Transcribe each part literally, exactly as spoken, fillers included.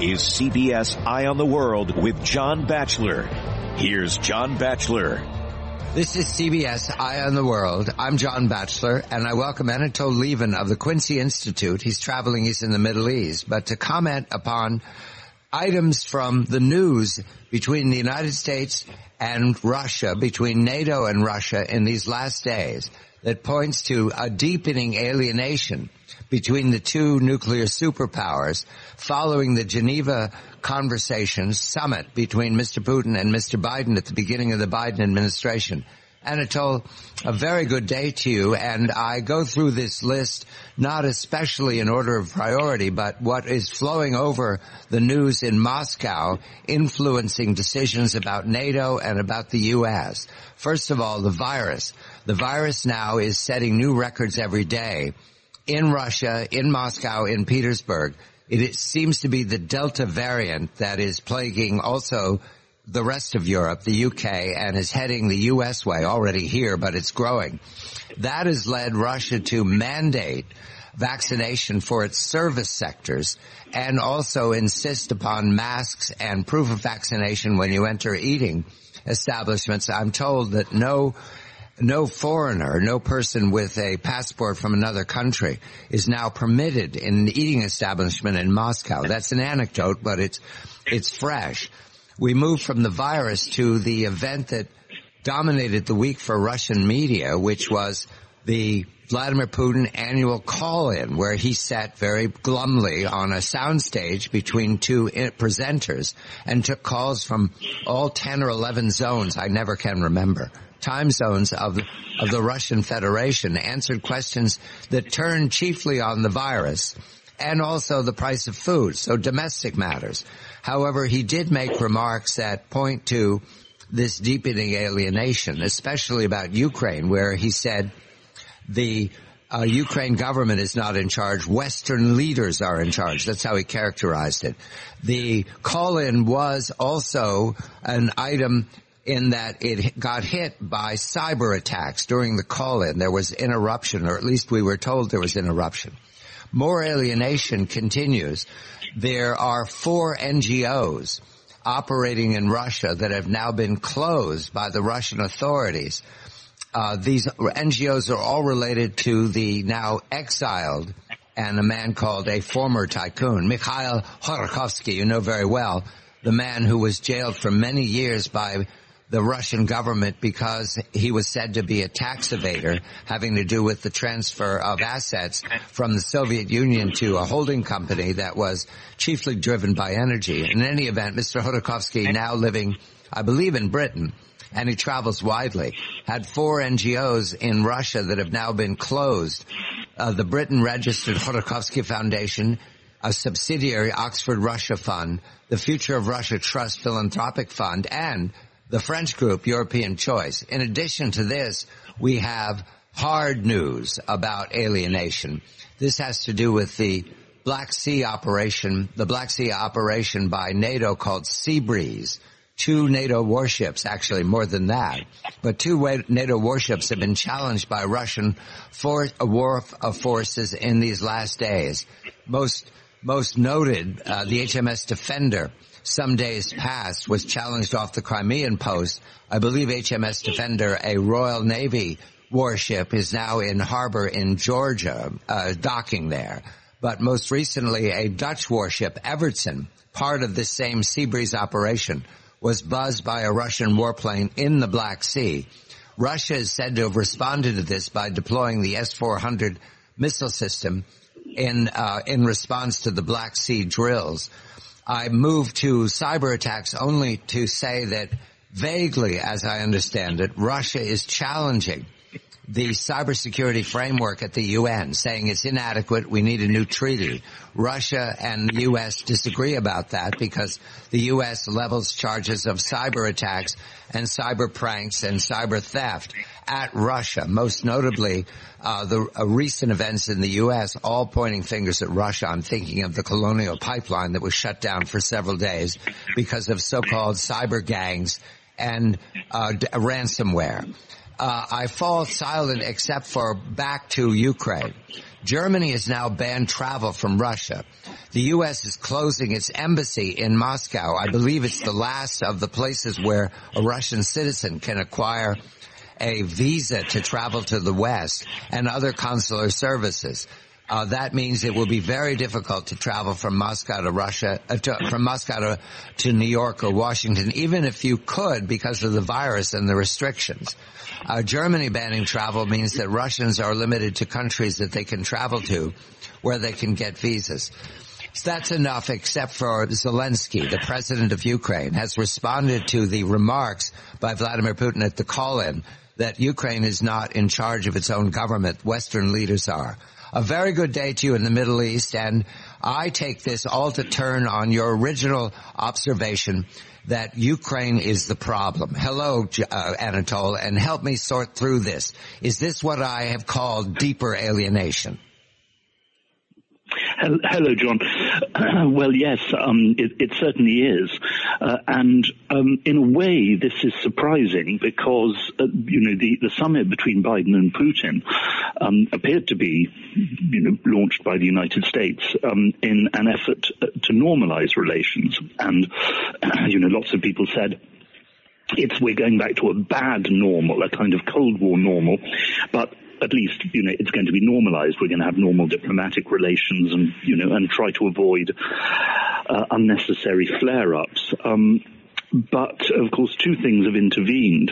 is C B S Eye on the World with John Batchelor. Here's John Batchelor. This is C B S Eye on the World. I'm John Batchelor, and I welcome Anatol Lieven of the Quincy Institute. He's traveling, he's in the Middle East, but to comment upon items from the news between the United States and Russia, between NATO and Russia in these last days, that points to a deepening alienation between the two nuclear superpowers following the Geneva conversations summit between Mister Putin and Mister Biden at the beginning of the Biden administration. Anatol, a very good day to you, and I go through this list not especially in order of priority, but what is flowing over the news in Moscow, influencing decisions about NATO and about the U S. First of all, the virus. The virus now is setting new records every day in Russia, in Moscow, in Petersburg. It, it seems to be the Delta variant that is plaguing also the rest of Europe, the U K, and is heading the U S way, already here, but it's growing. That has led Russia to mandate vaccination for its service sectors and also insist upon masks and proof of vaccination when you enter eating establishments. I'm told that no No foreigner, no person with a passport from another country is now permitted in an eating establishment in Moscow. That's an anecdote, but it's, it's fresh. We move from the virus to the event that dominated the week for Russian media, which was the Vladimir Putin annual call-in, where he sat very glumly on a soundstage between two presenters and took calls from all ten or eleven zones, I never can remember, time zones of, of the Russian Federation, answered questions that turned chiefly on the virus and also the price of food, so domestic matters. However, he did make remarks that point to this deepening alienation, especially about Ukraine, where he said the uh, Ukraine government is not in charge. Western leaders are in charge. That's how he characterized it. The call-in was also an item in that it got hit by cyber attacks during the call-in. There was interruption, or at least we were told there was interruption. More alienation continues. There are four N G Os operating in Russia that have now been closed by the Russian authorities. Uh, these N G Os are all related to the now exiled and a man called a former tycoon, Mikhail Khodorkovsky, you know very well, the man who was jailed for many years by the Russian government because he was said to be a tax evader, having to do with the transfer of assets from the Soviet Union to a holding company that was chiefly driven by energy. In any event, Mister Khodorkovsky, now living, I believe, in Britain, and he travels widely, had four N G Os in Russia that have now been closed. Uh, the Britain-registered Khodorkovsky Foundation, a subsidiary Oxford Russia Fund, the Future of Russia Trust Philanthropic Fund, and the French group European Choice. In addition to this, we have hard news about alienation. This has to do with the Black Sea operation, the Black Sea operation by NATO called Sea Breeze. Two NATO warships, actually more than that, but two NATO warships have been challenged by Russian for, a war of forces in these last days. Most, most noted, uh, the H M S Defender, some days past, was challenged off the Crimean post. I believe H M S Defender, a Royal Navy warship, is now in harbor in Georgia, uh, docking there. But most recently, a Dutch warship, Evertsen, part of this same Sea Breeze operation, was buzzed by a Russian warplane in the Black Sea. Russia is said to have responded to this by deploying the S four hundred missile system in, uh, in response to the Black Sea drills. I moved to cyber attacks only to say that vaguely, as I understand it, Russia is challenging the cybersecurity framework at the U N, saying it's inadequate, we need a new treaty. Russia and the U S disagree about that because the U S levels charges of cyber attacks and cyber pranks and cyber theft at Russia, most notably uh, the uh, recent events in the U S, all pointing fingers at Russia. I'm thinking of the Colonial Pipeline that was shut down for several days because of so-called cyber gangs and uh, d- ransomware. Uh, I fall silent except for back to Ukraine. Germany has now banned travel from Russia. The U S is closing its embassy in Moscow. I believe it's the last of the places where a Russian citizen can acquire a visa to travel to the West and other consular services. Uh, that means it will be very difficult to travel from Moscow to Russia, uh, to, from Moscow to, to New York or Washington, even if you could because of the virus and the restrictions. Uh, Germany banning travel means that Russians are limited to countries that they can travel to where they can get visas. So that's enough, except for Zelensky, the president of Ukraine, has responded to the remarks by Vladimir Putin at the call-in that Ukraine is not in charge of its own government. Western leaders are. A very good day to you in the Middle East, and I take this all to turn on your original observation that Ukraine is the problem. Hello, uh, Anatole, and help me sort through this. Is this what I have called deeper alienation? Hello, John. Uh, well, yes, um, it, it certainly is. Uh, and um, in a way, this is surprising because, uh, you know, the, the summit between Biden and Putin um, appeared to be, you know, launched by the United States um, in an effort to normalize relations. And, uh, you know, lots of people said, it's we're going back to a bad normal, a kind of Cold War normal, but at least, you know, it's going to be normalized. We're going to have normal diplomatic relations and, you know, and try to avoid uh, unnecessary flare-ups. Um, but, of course, two things have intervened.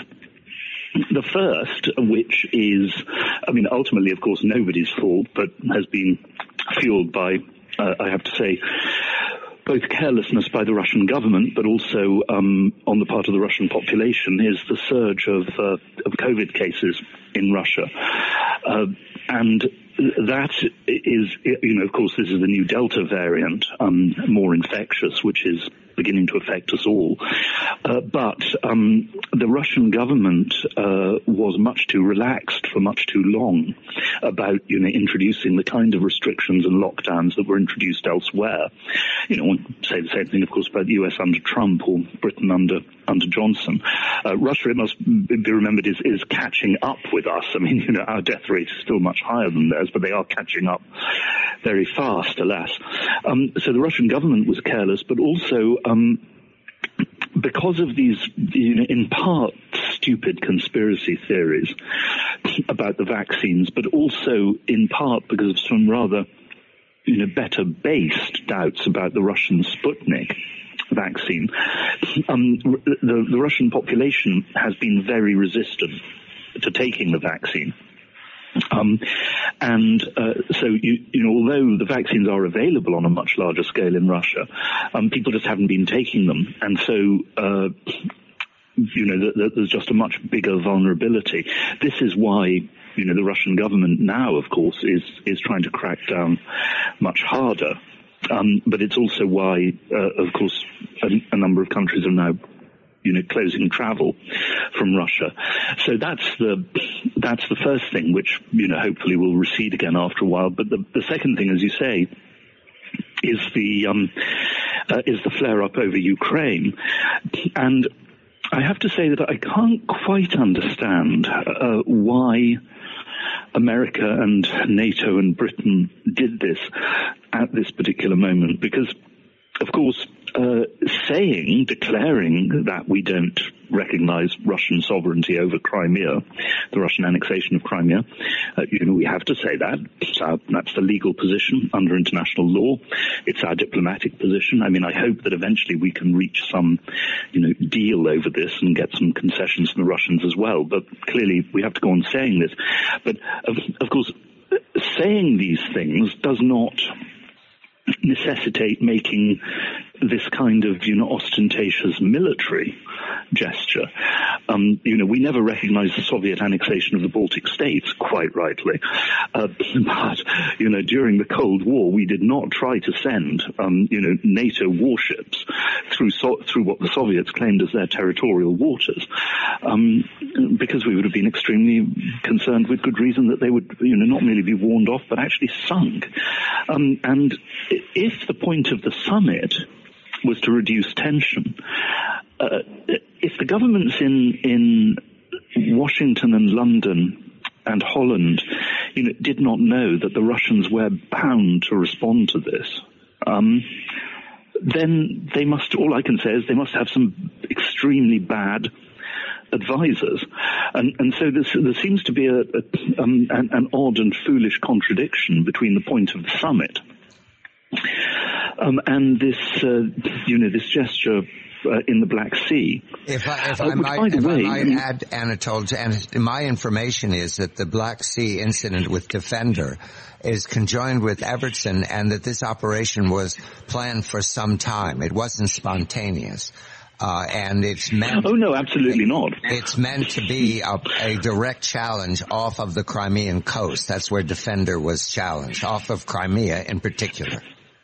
The first, which is, I mean, ultimately, of course, nobody's fault, but has been fueled by, uh, I have to say, both carelessness by the Russian government, but also um, on the part of the Russian population, is the surge of, uh, of COVID cases in Russia. Uh, and that is, you know, of course, this is the new Delta variant, um, more infectious, which is beginning to affect us all. Uh, but um, the Russian government uh, was much too relaxed for much too long about, you know, introducing the kind of restrictions and lockdowns that were introduced elsewhere. You know, one could say the same thing, of course, about the U S under Trump or Britain under under Johnson. Uh, Russia, it must be remembered, is, is catching up with us. I mean, you know, our death rate is still much higher than theirs, but they are catching up very fast, alas. Um, so the Russian government was careless, but also um, because of these, you know, in part stupid conspiracy theories about the vaccines, but also in part because of some rather, you know, better based doubts about the Russian Sputnik vaccine, um, the, the Russian population has been very resistant to taking the vaccine. Um, and uh, so, you, you know, although the vaccines are available on a much larger scale in Russia, um, people just haven't been taking them. And so, uh, you know, th- th- there's just a much bigger vulnerability. This is why, you know, the Russian government now, of course, is, is trying to crack down much harder. Um, but it's also why, uh, of course, a, a number of countries are now, you know, closing travel from Russia. So that's the that's the first thing, which, you know, hopefully will recede again after a while. But the, the second thing, as you say, is the um, uh, is the flare up over Ukraine, and I have to say that I can't quite understand uh, why America and NATO and Britain did this at this particular moment, because, of course, uh, saying, declaring that we don't recognize Russian sovereignty over Crimea, the Russian annexation of Crimea, uh, you know, we have to say that. It's our, that's the legal position under international law. It's our diplomatic position. I mean, I hope that eventually we can reach some, you know, deal over this and get some concessions from the Russians as well. But clearly we have to go on saying this. But of, of course, saying these things does not necessitate making this kind of, you know, ostentatious military gesture. Um, you know, we never recognized the Soviet annexation of the Baltic states, quite rightly. Uh, but, you know, during the Cold War, we did not try to send, um, you know, NATO warships through so- through what the Soviets claimed as their territorial waters, um, because we would have been extremely concerned, with good reason, that they would, you know, not merely be warned off, but actually sunk. Um, and if the point of the summit was to reduce tension, uh, if the governments in in Washington and London and Holland you know, did not know that the Russians were bound to respond to this, um, then they must, all I can say is they must have some extremely bad advisors. And, and so this, there seems to be a, a, um, an, an odd and foolish contradiction between the point of the summit um, and this, uh, you know, this gesture Uh, in the Black Sea. If I, if uh, I might, if way, I might add, Anatole, and my information is that the Black Sea incident with Defender is conjoined with Evertson, and that this operation was planned for some time. It wasn't spontaneous. Uh, and it's meant... Oh, no, absolutely not. It's meant to be a, a direct challenge off of the Crimean coast. That's where Defender was challenged, off of Crimea in particular.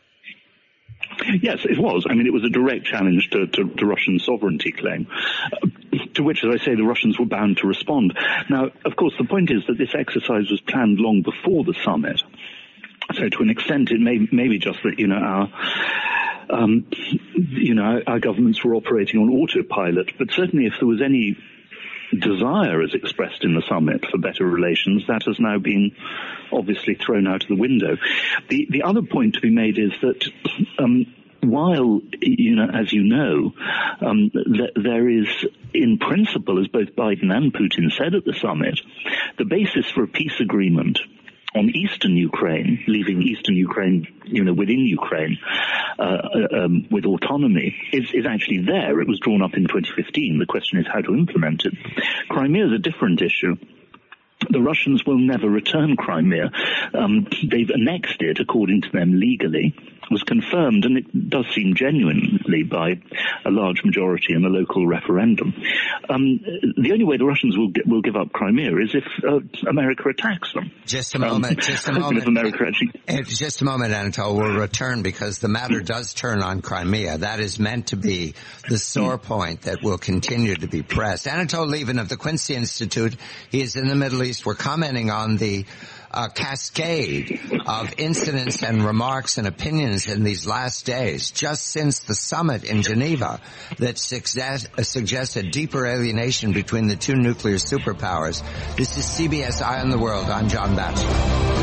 Yes, it was. I mean, it was a direct challenge to, to, to Russian sovereignty claim, uh, to which, as I say, the Russians were bound to respond. Now, of course, the point is that this exercise was planned long before the summit. So to an extent, it may, may be just that, you know, our, um, you know, our, our governments were operating on autopilot. But certainly if there was any desire as expressed in the summit for better relations, that has now been obviously thrown out of the window. The the other point to be made is that um, while, you know, as you know, um, th- there is, in principle, as both Biden and Putin said at the summit, the basis for a peace agreement on eastern Ukraine, leaving eastern Ukraine, you know, within Ukraine, uh, um, with autonomy, is, is actually there. It was drawn up in twenty fifteen. The question is how to implement it. Crimea is a different issue. The Russians will never return Crimea. Um, they've annexed it, according to them, legally. It was confirmed, and it does seem genuinely, by a large majority in a local referendum. Um, the only way the Russians will get, will give up Crimea is if uh, America attacks them. Just a moment, um, just a moment. If America actually... Just a moment, Anatole. We'll return because the matter does turn on Crimea. That is meant to be the sore point that will continue to be pressed. Anatole Lieven of the Quincy Institute. He is in the Middle East. We're commenting on the uh, cascade of incidents and remarks and opinions in these last days, just since the summit in Geneva, that suggest, uh, suggests a deeper alienation between the two nuclear superpowers. This is C B S Eye on the World. I'm John Batchelor.